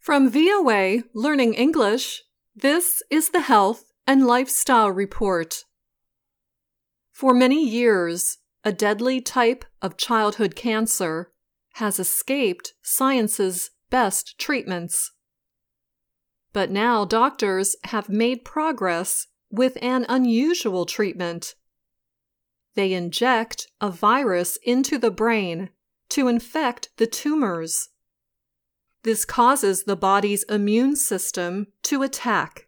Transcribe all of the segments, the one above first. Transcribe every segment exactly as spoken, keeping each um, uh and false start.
From V O A Learning English, this is the Health and Lifestyle Report. For many years, a deadly type of childhood cancer has escaped science's best treatments. But now doctors have made progress with an unusual treatment. They inject a virus into the brain to infect the tumors. This causes the body's immune system to attack.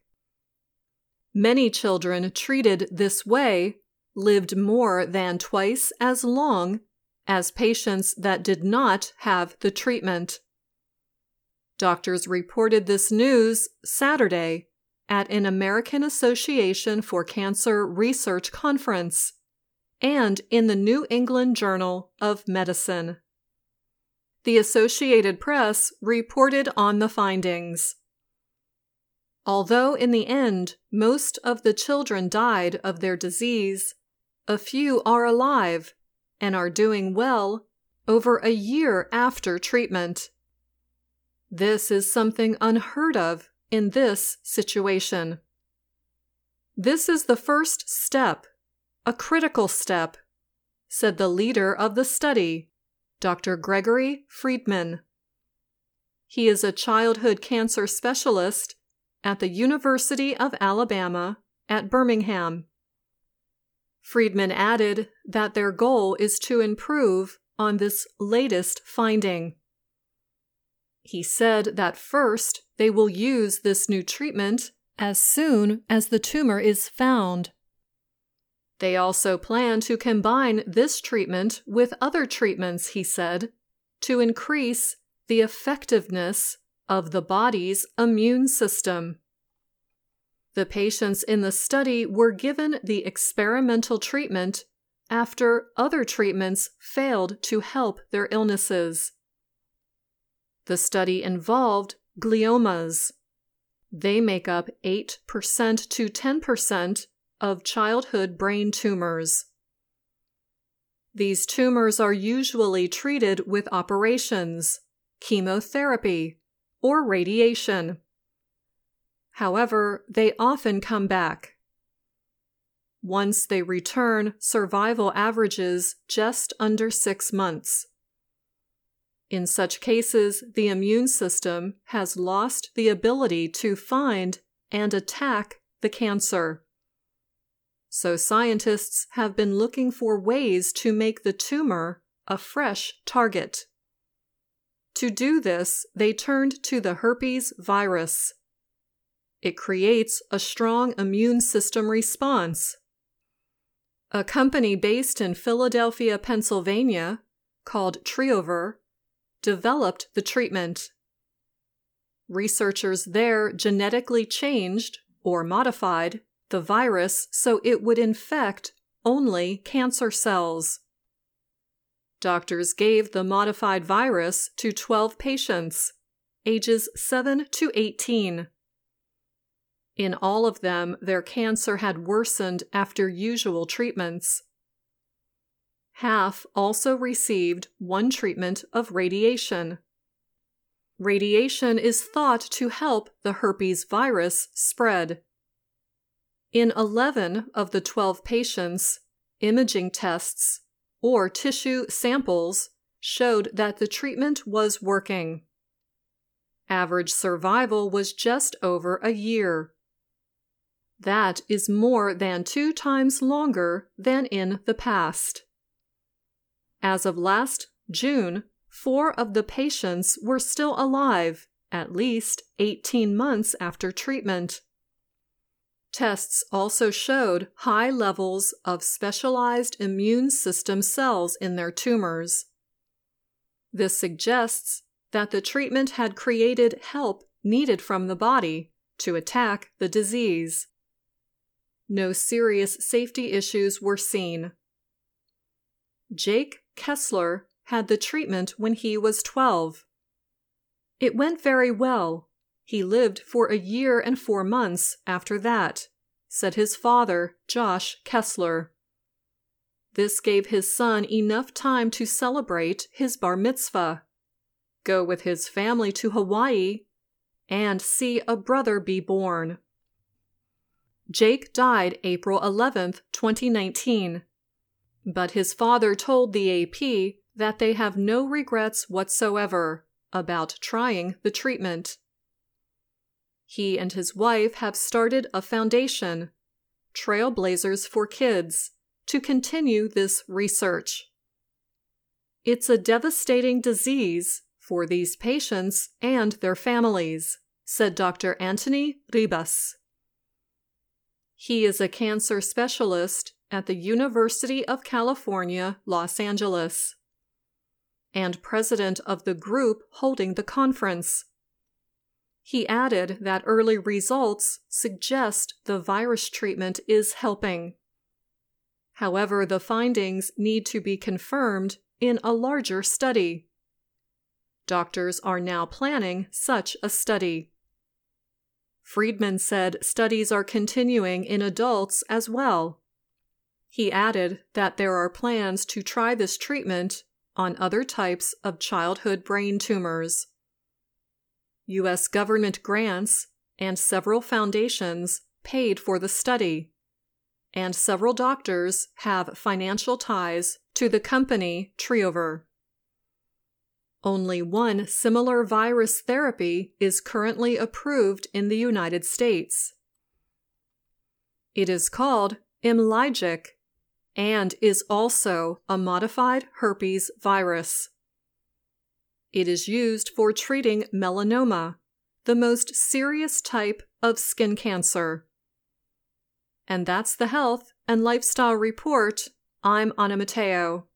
Many children treated this way lived more than twice as long as patients that did not have the treatment. Doctors reported this news Saturday at an American Association for Cancer Research conference and in the New England Journal of Medicine. The Associated Press reported on the findings. Although in the end most of the children died of their disease, a few are alive and are doing well over a year after treatment. This is something unheard of in this situation. This is the first step, a critical step, said the leader of the study, Doctor Gregory Friedman. He is a childhood cancer specialist at the University of Alabama at Birmingham. Friedman added that their goal is to improve on this latest finding. He said that first they will use this new treatment as soon as the tumor is found. They also plan to combine this treatment with other treatments, he said, to increase the effectiveness of the body's immune system. The patients in the study were given the experimental treatment after other treatments failed to help their illnesses. The study involved gliomas. They make up eight percent to ten percent of childhood brain tumors. These tumors are usually treated with operations, chemotherapy, or radiation. However, they often come back. Once they return, survival averages just under six months. In such cases, the immune system has lost the ability to find and attack the cancer. So scientists have been looking for ways to make the tumor a fresh target. To do this, they turned to the herpes virus. It creates a strong immune system response. A company based in Philadelphia, Pennsylvania, called Triover, developed the treatment. Researchers there genetically changed or modified the virus so it would infect only cancer cells. Doctors gave the modified virus to twelve patients, ages seven to eighteen. In all of them, their cancer had worsened after usual treatments. Half also received one treatment of radiation. Radiation is thought to help the herpes virus spread. In eleven of the twelve patients, imaging tests or tissue samples showed that the treatment was working. Average survival was just over a year. That is more than two times longer than in the past. As of last June, four of the patients were still alive at least eighteen months after treatment. Tests also showed high levels of specialized immune system cells in their tumors. This suggests that the treatment had created help needed from the body to attack the disease. No serious safety issues were seen. Jake Kessler had the treatment when he was twelve. It went very well. He lived for a year and four months after that, said his father, Josh Kessler. This gave his son enough time to celebrate his bar mitzvah, go with his family to Hawaii, and see a brother be born. Jake died April eleventh, twenty nineteen, but his father told the A P that they have no regrets whatsoever about trying the treatment. He and his wife have started a foundation, Trailblazers for Kids, to continue this research. It's a devastating disease for these patients and their families, said Doctor Anthony Ribas. He is a cancer specialist at the University of California, Los Angeles, and president of the group holding the conference. He added that early results suggest the virus treatment is helping. However, the findings need to be confirmed in a larger study. Doctors are now planning such a study. Friedman said studies are continuing in adults as well. He added that there are plans to try this treatment on other types of childhood brain tumors. U S government grants and several foundations paid for the study, and several doctors have financial ties to the company Triover. Only one similar virus therapy is currently approved in the United States. It is called Imlygic and is also a modified herpes virus. It is used for treating melanoma, the most serious type of skin cancer. And that's the Health and Lifestyle Report. I'm Anna Matteo.